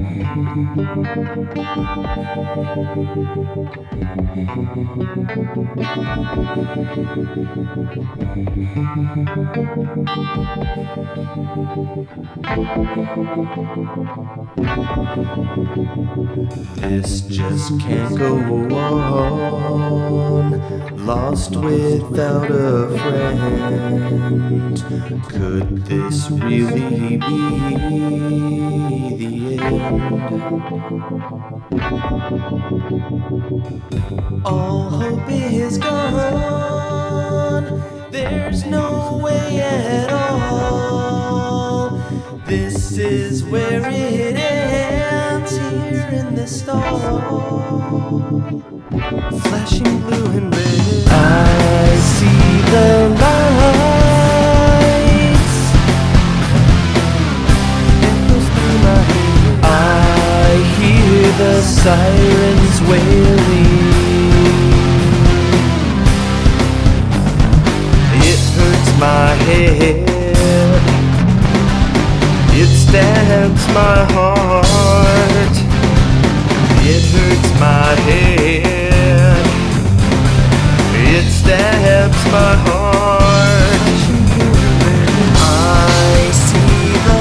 This just can't go on, lost without a friend. Could this really be the end? All hope is gone, there's no way at all. This is where it ends, here in this stall. Flashing blue and red, I see the lights. Echoes through my head, I hear the sirens wailing. It hurts my head, it stabs my heart. It hurts my head, it stabs my heart. I see the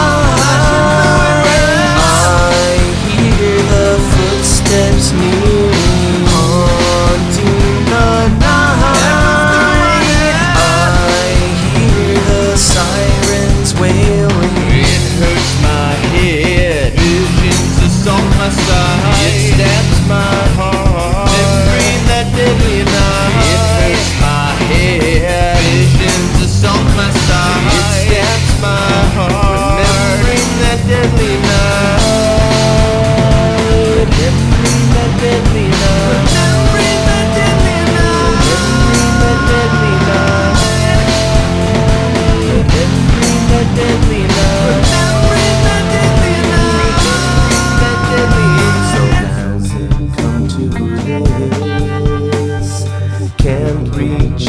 light, I hear the footsteps nearing, haunting the night. I hear the sirens wailing. It hurts my head, visions assault my side. It stabs my heart, memory that deadly night. It hurts my head, visions assault my side. It stabs my heart, remembering that deadly night. Remembering that deadly night. Remembering that deadly night. Remembering that deadly night. Remembering that deadly night. Can't reach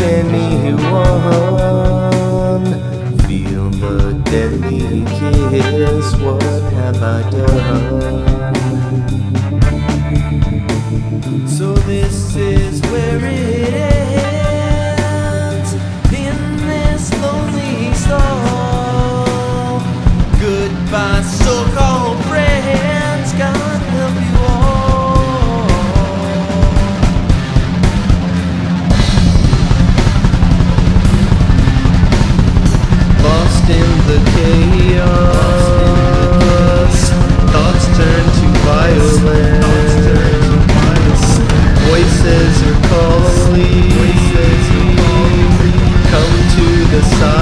anyone, feel the deadly kiss, what have I done? So this is where it ends, in this lonely stall. Goodbye so-called friends, God help you all. Lost in the chaos, thoughts turn to violence. Voices are calling, come to the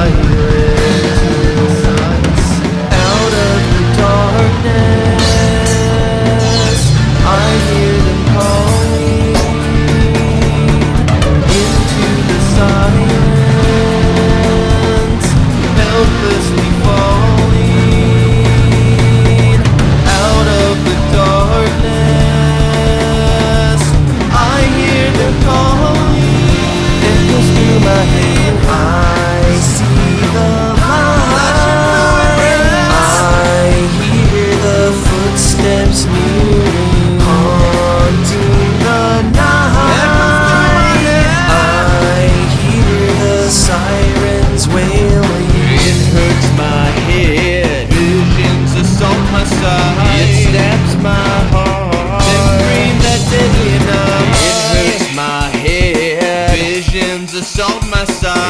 sirens. Out of the darkness, I hear them calling. Into the silence, helplessly falling. Out of the darkness, I hear them calling. Echoes through my head, I see the light. I hear the footsteps nearing, haunting the night. I hear the sirens wailing. It hurts my head, visions assault my side. It stabs my heart, memory that deadly night. It hurts my head, visions assault my side.